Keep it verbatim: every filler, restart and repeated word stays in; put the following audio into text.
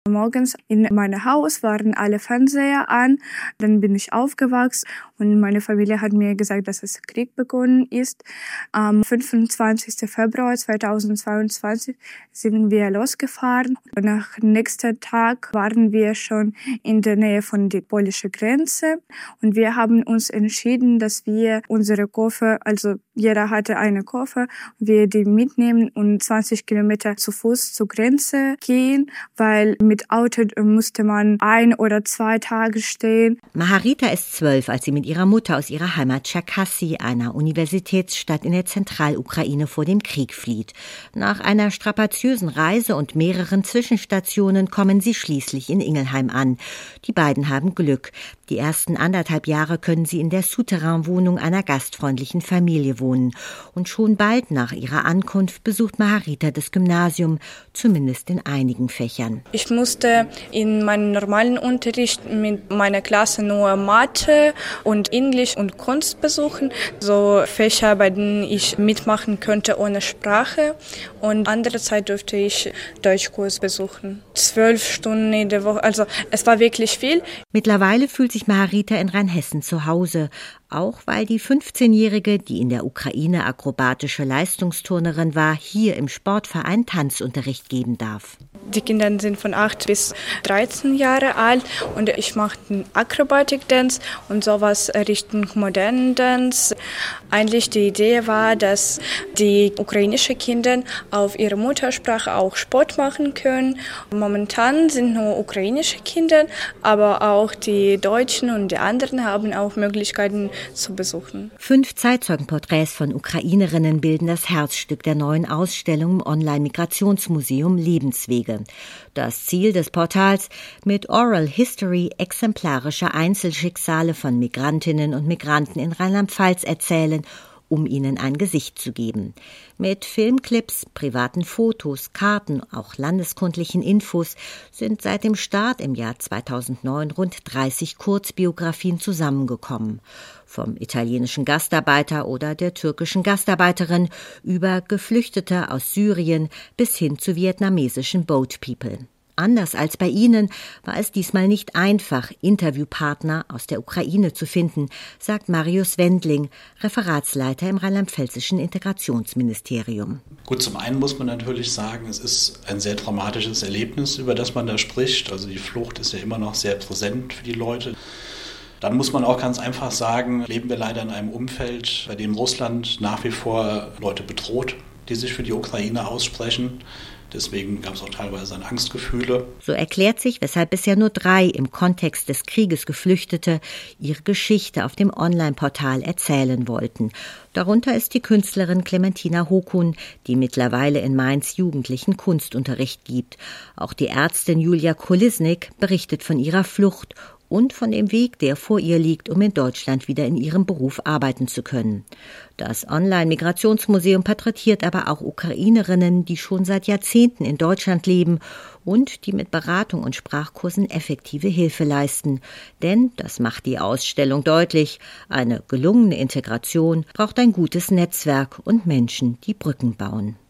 Morgens in meinem Haus waren alle Fernseher an. Dann bin ich aufgewachsen und meine Familie hat mir gesagt, dass es Krieg begonnen ist. Am fünfundzwanzigsten Februar zweitausendzweiundzwanzig sind wir losgefahren. Und nach nächsten Tag waren wir schon in der Nähe von der polnischen Grenze. Und wir haben uns entschieden, dass wir unsere Koffer, also jeder hatte einen Koffer, wir die mitnehmen und zwanzig Kilometer zu Fuß zur Grenze gehen, weil mit Auto musste man ein oder zwei Tage stehen. Maharita ist zwölf, als sie mit ihrer Mutter aus ihrer Heimat Tscherkassy, einer Universitätsstadt in der Zentralukraine, vor dem Krieg flieht. Nach einer strapaziösen Reise und mehreren Zwischenstationen kommen sie schließlich in Ingelheim an. Die beiden haben Glück. Die ersten anderthalb Jahre können sie in der Souterrain-Wohnung einer gastfreundlichen Familie wohnen. Und schon bald nach ihrer Ankunft besucht Maharita das Gymnasium, zumindest in einigen Fächern. Ich musste in meinem normalen Unterricht mit meiner Klasse nur Mathe und Englisch und Kunst besuchen. So Fächer, bei denen ich mitmachen könnte ohne Sprache. Und andere Zeit durfte ich Deutschkurs besuchen. Zwölf Stunden in der Woche, also es war wirklich viel. Mittlerweile fühlt sich Maharita in Rheinhessen zu Hause, auch weil die fünfzehnjährige, die in der Ukraine akrobatische Leistungsturnerin war, hier im Sportverein Tanzunterricht geben darf. Die Kinder sind von acht bis dreizehn Jahre alt und ich mache Akrobatik-Dance und sowas Richtung modernen Dance. Eigentlich die Idee war, dass die ukrainischen Kinder auf ihrer Muttersprache auch Sport machen können. Momentan sind nur ukrainische Kinder, aber auch die Deutschen und die anderen haben auch Möglichkeiten zu besuchen. Fünf Zeitzeugenporträts von Ukrainerinnen bilden das Herzstück der neuen Ausstellung im Online-Migrationsmuseum Lebenswege. Das Ziel des Portals: mit Oral History exemplarische Einzelschicksale von Migrantinnen und Migranten in Rheinland-Pfalz erzählen, um ihnen ein Gesicht zu geben. Mit Filmclips, privaten Fotos, Karten, auch landeskundlichen Infos sind seit dem Start im Jahr zweitausendneun rund dreißig Kurzbiografien zusammengekommen. Vom italienischen Gastarbeiter oder der türkischen Gastarbeiterin über Geflüchtete aus Syrien bis hin zu vietnamesischen Boat People. Anders als bei Ihnen war es diesmal nicht einfach, Interviewpartner aus der Ukraine zu finden, sagt Marius Wendling, Referatsleiter im rheinland-pfälzischen Integrationsministerium. Gut, zum einen muss man natürlich sagen, es ist ein sehr traumatisches Erlebnis, über das man da spricht. Also die Flucht ist ja immer noch sehr präsent für die Leute. Dann muss man auch ganz einfach sagen, leben wir leider in einem Umfeld, bei dem Russland nach wie vor Leute bedroht, die sich für die Ukraine aussprechen. Deswegen gab es auch teilweise dann Angstgefühle. So erklärt sich, weshalb bisher nur drei im Kontext des Krieges Geflüchtete ihre Geschichte auf dem Online-Portal erzählen wollten. Darunter ist die Künstlerin Clementina Hokun, die mittlerweile in Mainz Jugendlichen Kunstunterricht gibt. Auch die Ärztin Julia Kolesnik berichtet von ihrer Flucht und von dem Weg, der vor ihr liegt, um in Deutschland wieder in ihrem Beruf arbeiten zu können. Das Online-Migrationsmuseum porträtiert aber auch Ukrainerinnen, die schon seit Jahrzehnten in Deutschland leben und die mit Beratung und Sprachkursen effektive Hilfe leisten. Denn, das macht die Ausstellung deutlich, eine gelungene Integration braucht ein gutes Netzwerk und Menschen, die Brücken bauen.